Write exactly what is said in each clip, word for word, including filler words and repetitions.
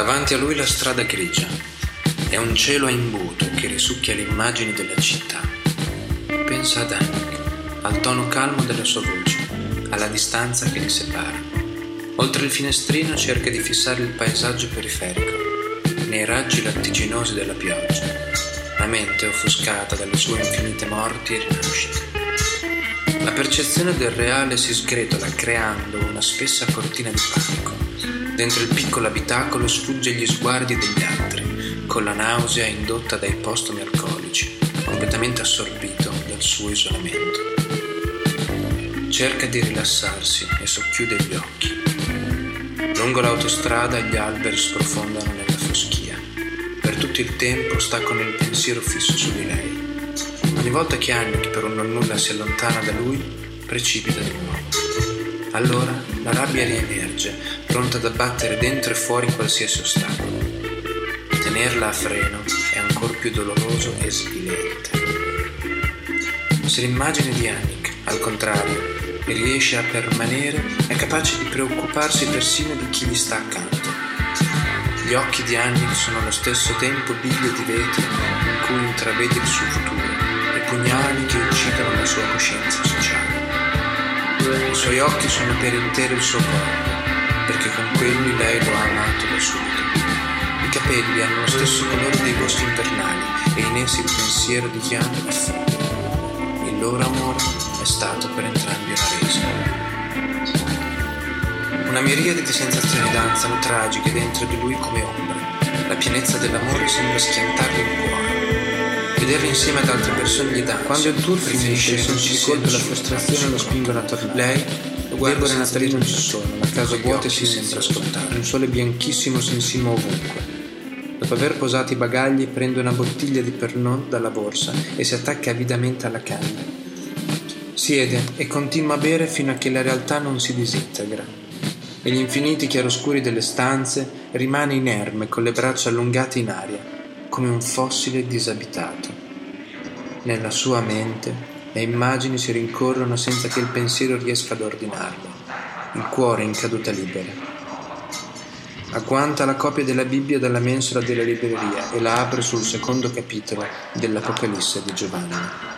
Davanti a lui la strada grigia e un cielo a imbuto che risucchia le immagini della città. Pensa ad Annick, al tono calmo della sua voce, alla distanza che li separa. Oltre il finestrino cerca di fissare il paesaggio periferico, nei raggi lattiginosi della pioggia, la mente offuscata dalle sue infinite morti e rinascite. La percezione del reale si sgretola creando una spessa cortina di panico. Dentro il piccolo abitacolo sfugge gli sguardi degli altri, con la nausea indotta dai postumi alcolici, completamente assorbito dal suo isolamento. Cerca di rilassarsi e socchiude gli occhi. Lungo l'autostrada gli alberi sprofondano nella foschia. Per tutto il tempo sta con il pensiero fisso su di lei. Ogni volta che Annick per un nonnulla si allontana da lui, precipita di nuovo. Allora la rabbia riemerge, pronta ad abbattere dentro e fuori qualsiasi ostacolo. Tenerla a freno è ancor più doloroso e svilente. Se l'immagine di Annick, al contrario, riesce a permanere, è capace di preoccuparsi persino di chi gli sta accanto. Gli occhi di Annick sono allo stesso tempo biglie di vetro in cui intravede il suo futuro e pugnali che uccidono la sua coscienza sociale. I suoi occhi sono per intero il suo corpo, perché con quelli lei lo ha amato da subito. I capelli hanno lo stesso colore dei boschi invernali e in essi il pensiero di Jan affonda. Il loro amore è stato per entrambi una resa. Una miriade di sensazioni danzano tragiche dentro di lui come ombre. La pienezza dell'amore sembra schiantargli il cuore. Vederli insieme ad altre persone gli dà. Quando il tour finisce, i sensi di colpa e la frustrazione lo spingono a tornare. Lei, Deborah e Natalie non ci sono, la casa vuota e silenziosa, un sole bianchissimo si insinua ovunque. Dopo aver posato i bagagli, prende una bottiglia di Pernod dalla borsa e si attacca avidamente alla canna. Siede e continua a bere fino a che la realtà non si disintegra. E gli infiniti chiaroscuri delle stanze rimane inerme con le braccia allungate in aria, come un fossile disabitato. Nella sua mente le immagini si rincorrono senza che il pensiero riesca ad ordinarle. Il cuore in caduta libera. Agguanta la copia della Bibbia dalla mensola della libreria e la apre sul secondo capitolo dell'Apocalisse di Giovanni.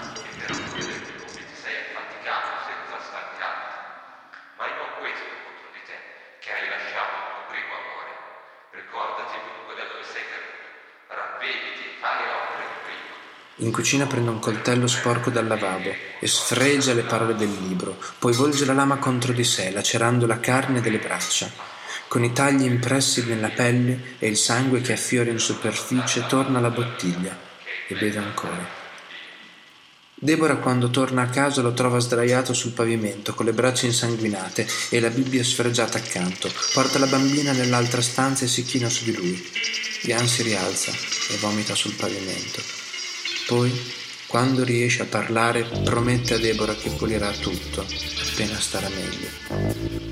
In cucina prende un coltello sporco dal lavabo e sfregia le parole del libro, poi volge la lama contro di sé, lacerando la carne delle braccia. Con i tagli impressi nella pelle e il sangue che affiora in superficie, torna alla bottiglia e beve ancora. Deborah, quando torna a casa, lo trova sdraiato sul pavimento, con le braccia insanguinate e la Bibbia sfregiata accanto. Porta la bambina nell'altra stanza e si china su di lui. Jan si rialza e vomita sul pavimento. Poi, quando riesce a parlare, promette a Deborah che pulirà tutto appena starà meglio.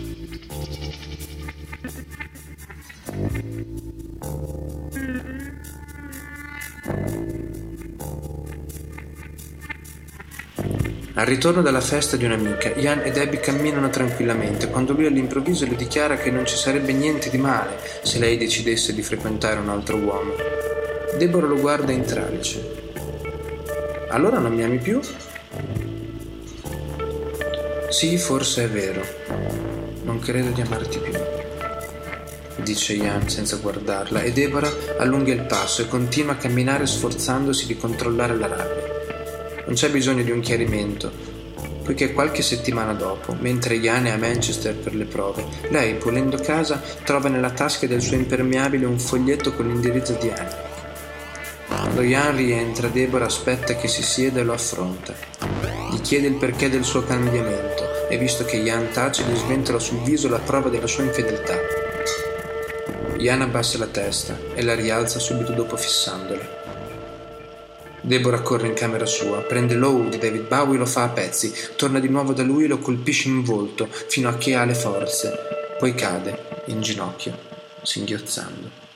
Al ritorno dalla festa di un'amica, Jan e Debbie camminano tranquillamente quando lui all'improvviso le dichiara che non ci sarebbe niente di male se lei decidesse di frequentare un altro uomo. Deborah lo guarda in tralice. Allora non mi ami più? Sì, forse è vero. Non credo di amarti più, dice Jan senza guardarla, e Deborah allunga il passo e continua a camminare sforzandosi di controllare la rabbia. Non c'è bisogno di un chiarimento, poiché qualche settimana dopo, mentre Jan è a Manchester per le prove, lei, pulendo casa, trova nella tasca del suo impermeabile un foglietto con l'indirizzo di Annick. Quando Jan rientra, Deborah aspetta che si sieda e lo affronta. Gli chiede il perché del suo cambiamento e, visto che Jan tace, gli sventola sul viso la prova della sua infedeltà. Jan abbassa la testa e la rialza subito dopo fissandola. Deborah corre in camera sua, prende l'Oh di David Bowie e lo fa a pezzi, torna di nuovo da lui e lo colpisce in volto fino a che ha le forze, poi cade in ginocchio, singhiozzando.